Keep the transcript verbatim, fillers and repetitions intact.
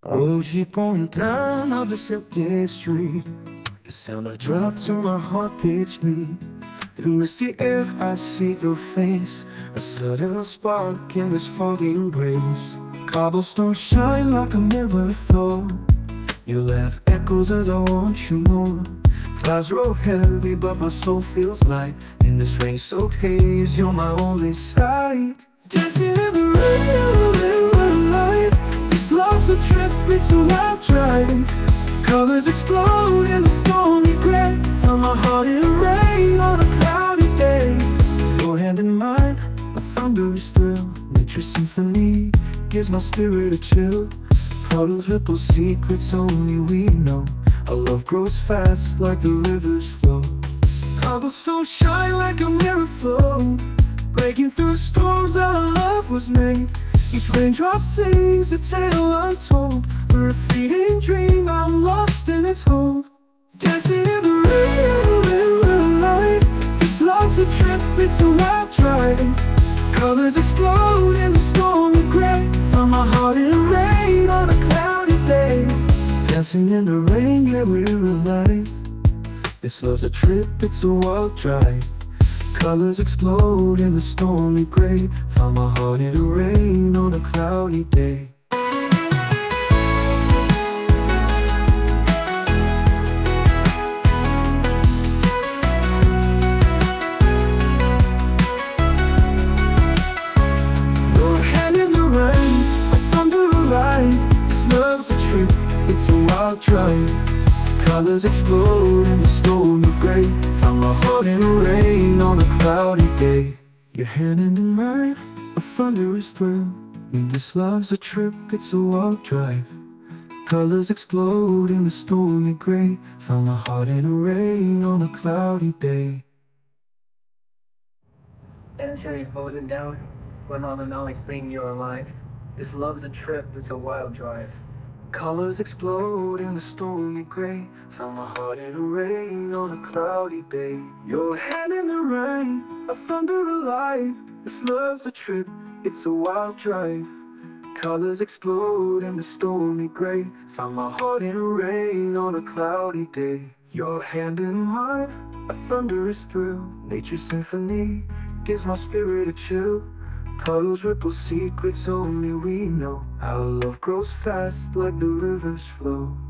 Hoje encontrando all the self-history. The sound of drop to my heart pitch me. Through misty air I see your face, a sudden spark in this foggy embrace. Cobblestone shine like a mirror flow. Your laugh echoes as I want you more. Clouds roll heavy but my soul feels light. In this rain-soaked haze you're my only sight. Dancing in the rain, we're alive. This love's a trip, it's a wild drive. Colors explode in the stormy gray. From my heart in rain on a cloudy day. Your hand in mine, a thunderous thrill. Nature's symphony gives my spirit a chill. Puddles ripple secrets only we know. Our love grows fast like the rivers flow. Cobblestone shine like a mirror flow. Breaking through storms our love was made. Each raindrop sings a tale untold. We're a fleeting dream, I'm lost in its hold. Dancing in the rain, we're alive. This love's a trip, it's a wild drive. Colors explode in the stormy gray. From my heart in rain on a cloudy day. Dancing in the rain, yeah, we're alive. This love's a trip, it's a wild drive. Colors explode in the stormy gray. Found my heart in the rain on a cloudy day. Your hand in the rain, a thunder alive. This love's a trip, it's a wild drive. Colors explode in the stormy gray. Found my heart in the rain on a cloudy day. Your hand in mine, a thunderous thrill. And this love's a trip, it's a wild drive. Colors explode in the stormy gray. Found my heart in the rain on a cloudy day. I'm sure you're floating down when on an only thing you're alive. This love's a trip, it's a wild drive. Colors explode in the stormy gray. Found my heart in the rain on a cloudy day. Your hand in the rain, a thunder alive. This love's a trip, it's a wild drive. Colors explode in the stormy gray. Found my heart in the rain on a cloudy day. Your hand in mine, a thunderous thrill. Nature's symphony gives my spirit a chill. Puddles ripple secrets only we know. Our love grows fast like the rivers flow.